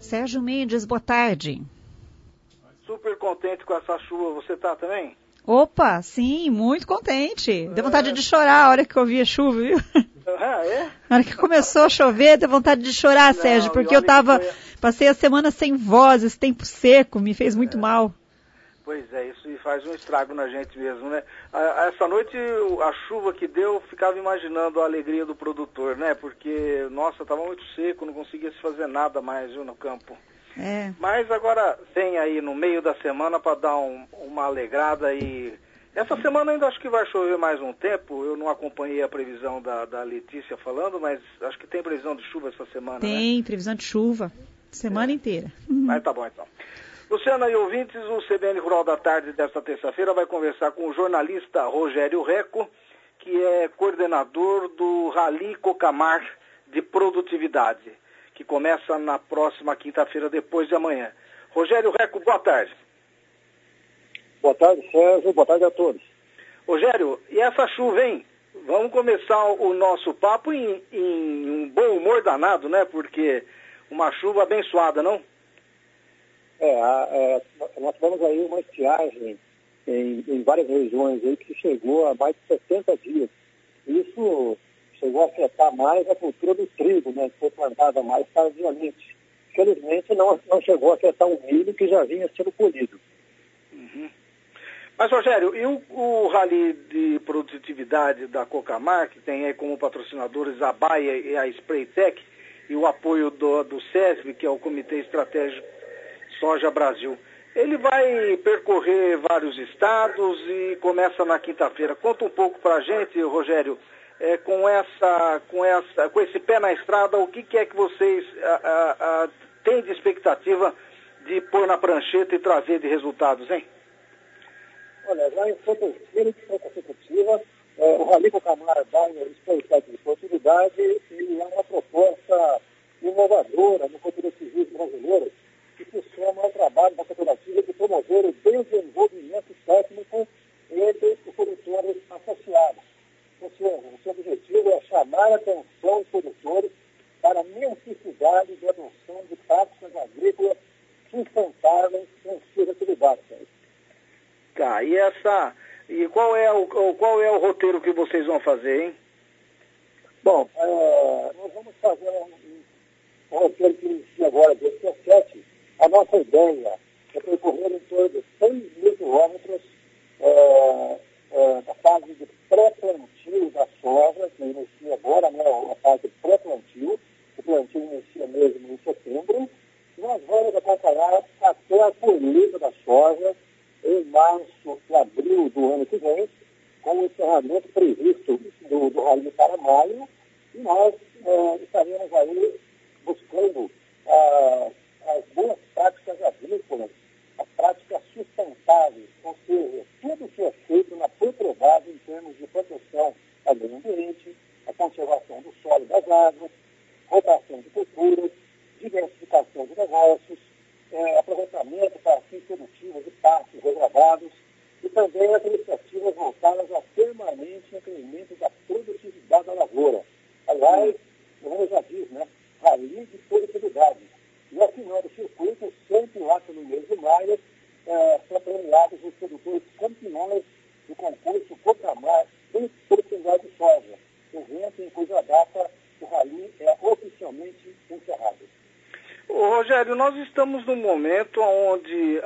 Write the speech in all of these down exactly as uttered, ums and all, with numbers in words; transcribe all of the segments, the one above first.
Sérgio Mendes, boa tarde. Super contente com essa chuva, você tá também? Opa, sim, muito contente. Deu vontade é. de chorar a hora que eu vi a chuva, viu? Ah, é? Na hora que começou a chover, deu vontade de chorar, Não, Sérgio, porque eu tava, foi... passei a semana sem voz, esse tempo seco, me fez muito é. mal. Pois é, isso faz um estrago na gente mesmo, né? Essa noite, a chuva que deu, eu ficava imaginando a alegria do produtor, né? Porque, nossa, estava muito seco, não conseguia se fazer nada mais, viu, no campo. É. Mas agora tem aí no meio da semana para dar um, uma alegrada e... Essa semana ainda acho que vai chover mais um tempo, eu não acompanhei a previsão da, da Letícia falando, mas acho que tem previsão de chuva essa semana, tem, né? Tem, previsão de chuva, semana é. inteira. Mas tá bom então. Luciana e ouvintes, o C B N Rural da Tarde desta terça-feira vai conversar com o jornalista Rogério Recco, que é coordenador do Rally Cocamar de Produtividade, que começa na próxima quinta-feira, depois de amanhã. Rogério Recco, boa tarde. Boa tarde, Sérgio. Boa tarde a todos. Rogério, e essa chuva, hein? Vamos começar o nosso papo em, em um bom humor danado, né? Porque uma chuva abençoada, não? É, é, nós tivemos aí uma estiagem em, em várias regiões aí que chegou a mais de setenta dias. Isso chegou a afetar mais a cultura do trigo, né, que foi plantada mais tardiamente. Felizmente não, não chegou a afetar o milho que já vinha sendo colhido. Uhum. Mas, Rogério, e o, o Rally de Produtividade da Cocamar, que tem aí como patrocinadores a Baia e a Spraytec, e o apoio do, do SESB, que é o Comitê Estratégico Soja Brasil. Ele vai percorrer vários estados e começa na quinta-feira. Conta um pouco para a gente, Rogério, é, com, essa, com, essa, com esse pé na estrada, o que, que é que vocês a, a, a, têm de expectativa de pôr na prancheta e trazer de resultados, hein? Olha, já em sua terceira edição consecutiva, é, o Rally Cocamar dá uma expectativa de oportunidade e é uma proposta inovadora no cooperativismo brasileiro, que se soma ao trabalho da cooperativa de promover o desenvolvimento técnico entre os produtores associados. Ou seja, o seu objetivo é chamar a atenção dos produtores para a necessidade de adoção de práticas agrícolas sustentáveis em suas atividades. Tá, e essa, e qual é o, qual é o roteiro que vocês vão fazer, hein? Bom, é, nós vamos fazer um, um roteiro que inicia agora, dia dezessete. A nossa ideia é percorrer em torno de seis mil quilômetros é, é, da fase de pré-plantio da soja, que inicia agora, né, a fase de pré-plantio. O plantio inicia mesmo em setembro. E nós vamos acompanhar até a colheita da soja em março e abril do ano que vem, com o encerramento previsto do, do Rally para maio, e nós é, estaremos aí buscando ah, as boas práticas agrícolas, as práticas sustentáveis, ou seja, tudo que é feito na propriedade em termos de proteção ao meio ambiente, a conservação do solo e das águas, rotação de culturas, diversificação de negócios, é, aproveitamento para fins produtivos de pastos regravados e também as iniciativas voltadas ao permanente incremento da produtividade da lavoura. Aliás, o nome já diz, né? Rally de produtividade. E ao final do circuito, sempre lá pelo mês de maio, é, são premiados os produtores campeões do concurso Cocamar de Produtividade de Soja, evento em cuja data o Rally é oficialmente encerrado. Ô, Rogério, nós estamos num momento onde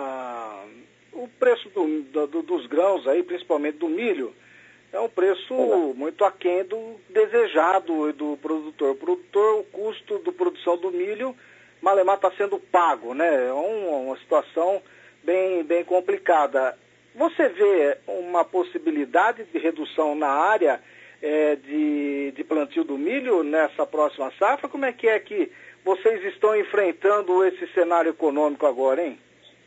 ah, o preço do, do, dos grãos, aí, principalmente do milho, é um preço é. muito aquém do desejado do produtor. O produtor, o custo de produção do milho, malemar está sendo pago, né? É uma, uma situação bem, bem complicada. Você vê uma possibilidade de redução na área é, de, de plantio do milho nessa próxima safra? Como é que é que vocês estão enfrentando esse cenário econômico agora, hein?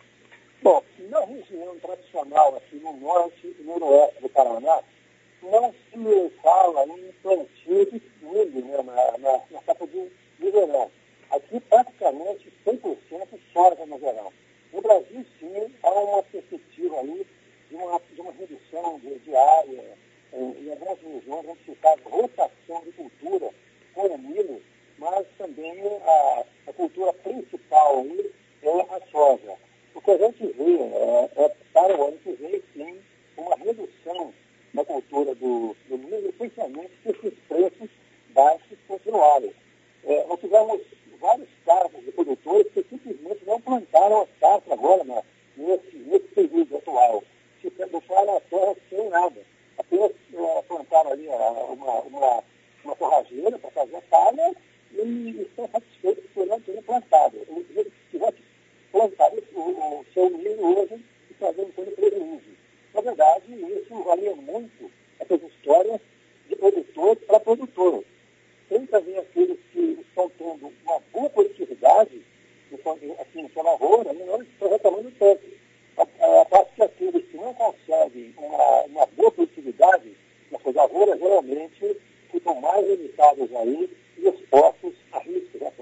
Bom, na região tradicional, aqui no norte e no noroeste do Paraná, não se fala em plantio de milho, né, na, na, na safra de, de verão. Aqui, praticamente, cem por cento soja no verão. No Brasil, sim, há uma perspectiva aí de uma, de uma redução de, de área em, em algumas regiões, onde se faz rotação de cultura com o milho, mas também a, a cultura principal principal aí é a soja. O que a gente vê é, é para o ano que vem, sim, uma redução na cultura do, do milho, especialmente se esses preços baixos continuarem. É, nós tivemos vários casos de produtores que simplesmente não plantaram a safra agora, né, nesse, nesse período atual. Se deixaram a terra sem nada. Apenas é, plantaram ali uma, uma, uma forrageira para fazer a palha e estão satisfeitos por não terem plantado. Se tivesse plantado o, o seu milho hoje, estaria tendo prejuízo. Na verdade, isso valia muito essas histórias de produtor para produtor. Tem também aqueles que estão tendo uma boa produtividade, assim, sua lavoura, não estão reclamando tanto. A, a parte que aqueles que não conseguem uma, uma boa produtividade na sua lavoura, geralmente ficam mais limitados aí e expostos a riscos. Né?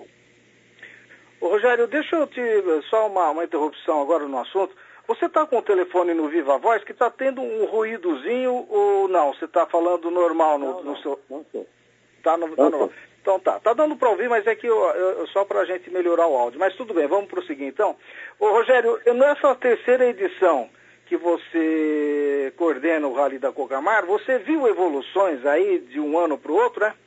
Ô, Rogério, deixa eu te... Só uma, uma interrupção agora no assunto. Você está com o telefone no Viva Voz que está tendo um ruídozinho ou não? Você está falando normal no, não, no seu... Não sei. Tá no, tá no... Então tá, tá dando para ouvir, mas é que eu, eu, só para a gente melhorar o áudio. Mas tudo bem, vamos prosseguir então. Ô Rogério, nessa terceira edição que você coordena o Rally da Cocamar, você viu evoluções aí de um ano para o outro, né?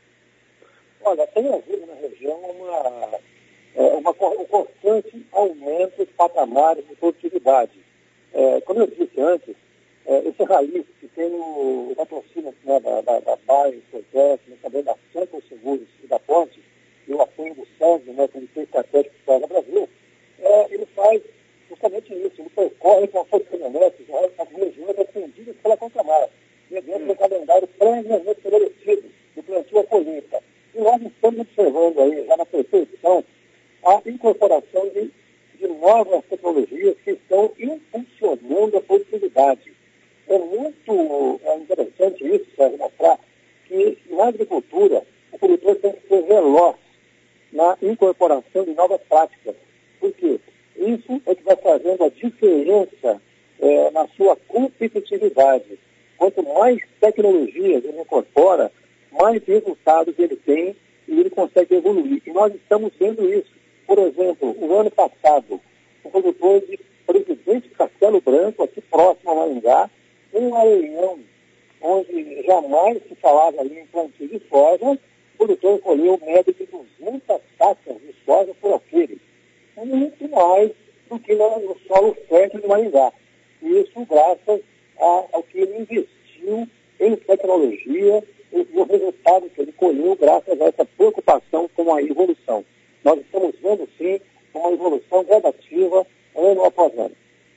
Olha, tem havido na região uma, uma, um constante aumento de patamares de produtividade. É, como eu disse antes, é, esse rally que tem o patrocínio, né, da, da, da B A E, do Sodeste, também da Centro Seguros e da Ponte, e o apoio do SESB, né, Comitê Estratégico do Brasil, é, ele faz justamente isso, ele percorre com a força de caminhonetes as regiões atendidas pela Cocamar, mediante o calendário previamente estabelecido do plantio à colheita. E nós estamos observando aí, já na terceira edição, a incorporação de, de novas tecnologias que estão impulsionando a produtividade. É muito é interessante isso, Sérgio, mostrar que na agricultura o produtor tem que ser veloz na incorporação de novas práticas. Por quê? Isso é que vai fazendo a diferença é, na sua competitividade. Quanto mais tecnologias ele incorpora, mais resultados ele tem e ele consegue evoluir. E nós estamos vendo isso. Por exemplo, o ano passado, o produtor de Presidente Castelo Branco, aqui próximo a Maringá, um areião onde jamais se falava ali em plantio de soja, o produtor colheu média de duzentas sacas de soja por aquele. Muito mais do que no, no solo fértil de Maringá. Isso graças a, ao que ele investiu em tecnologia e o resultado que ele colheu graças a essa preocupação com a evolução. Nós estamos vendo, sim, uma evolução gradativa ano após ano.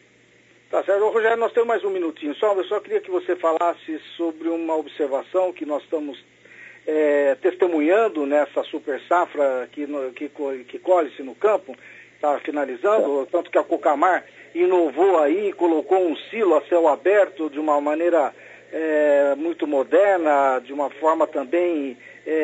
Tá certo. Rogério, nós temos mais um minutinho só. Eu só queria que você falasse sobre uma observação que nós estamos é, testemunhando nessa super safra que, no, que, que colhe-se no campo. Está finalizando, é. Tanto que a Cocamar inovou aí, colocou um silo a céu aberto de uma maneira é, muito moderna, de uma forma também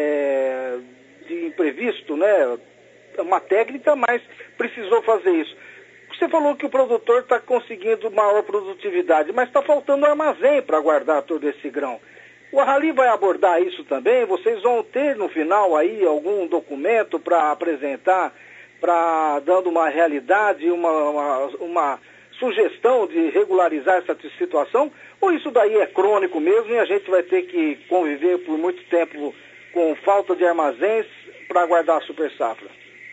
é, de imprevisto, né? Uma técnica, mas precisou fazer isso. Você falou que o produtor está conseguindo maior produtividade, mas está faltando armazém para guardar todo esse grão. O Rally vai abordar isso também? Vocês vão ter no final aí algum documento para apresentar, para dando uma realidade, uma, uma, uma sugestão de regularizar essa situação? Ou isso daí é crônico mesmo e a gente vai ter que conviver por muito tempo com falta de armazéns para guardar a super safra?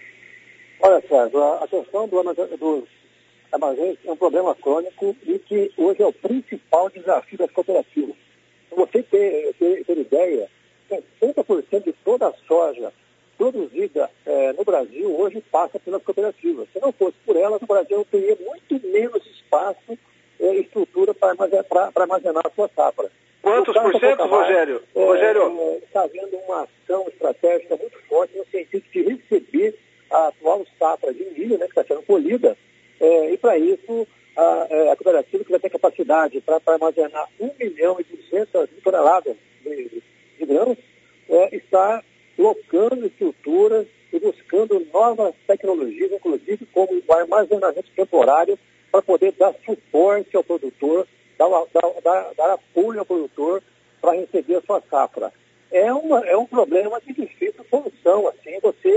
Olha, Sérgio, a questão do, dos armazéns é um problema crônico e que hoje é o principal desafio das cooperativas. Para você ter, ter, ter ideia, sessenta por cento de toda a soja produzida eh, no Brasil hoje passa pelas cooperativas. Se não fosse por elas, o Brasil teria muito menos espaço e eh, estrutura para armazenar, armazenar a sua safra. Quantos por cento, Rogério? É, Rogério? Está havendo uma ação estratégica muito forte no sentido de receber a atual safra de milho, né, que está sendo colhida, é, e para isso a, a cooperativa que vai ter capacidade para armazenar um milhão e duzentas mil toneladas de, de, de grãos, é, está locando estruturas e buscando novas tecnologias, inclusive como o armazenamento temporário, para poder dar suporte ao produtor, dar, dar, dar, dar apoio ao produtor para receber a sua safra. É, uma, é um problema de difícil solução, assim, você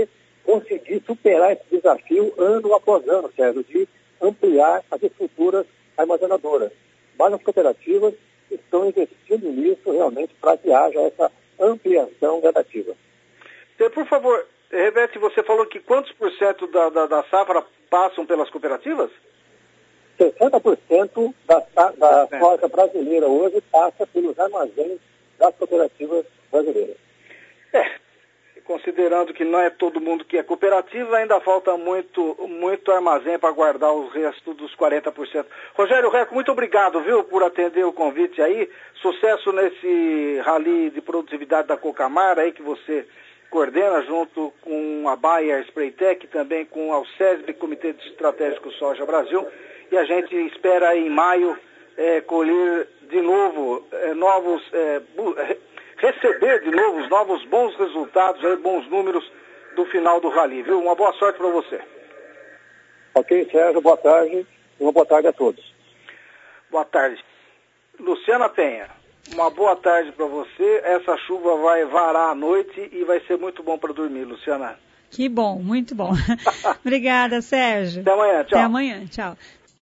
conseguir superar esse desafio ano após ano, Sérgio, de ampliar as estruturas armazenadoras. Mas as cooperativas estão investindo nisso realmente para que haja essa ampliação gradativa. Por favor, repete, você falou que quantos por cento da, da, da safra passam pelas cooperativas? sessenta por cento da, da é. soja brasileira hoje passa pelos armazéns das cooperativas brasileiras. É, considerando que não é todo mundo que é cooperativa, ainda falta muito, muito armazém para guardar o resto dos quarenta por cento. Rogério Reco, muito obrigado, viu, por atender o convite aí. Sucesso nesse rally de produtividade da Cocamar aí que você coordena junto com a Bayer Spraytec, também com a Alcesb, Comitê Estratégico Soja Brasil. E a gente espera em maio é, colher de novo é, novos, é, receber de novo os novos bons resultados, aí, bons números do final do rally, viu? Uma boa sorte para você. Ok, Sérgio, boa tarde e uma boa tarde a todos. Boa tarde. Luciana Penha, uma boa tarde para você. Essa chuva vai varar à noite e vai ser muito bom para dormir, Luciana. Que bom, muito bom. Obrigada, Sérgio. Até amanhã, tchau. Até amanhã, tchau.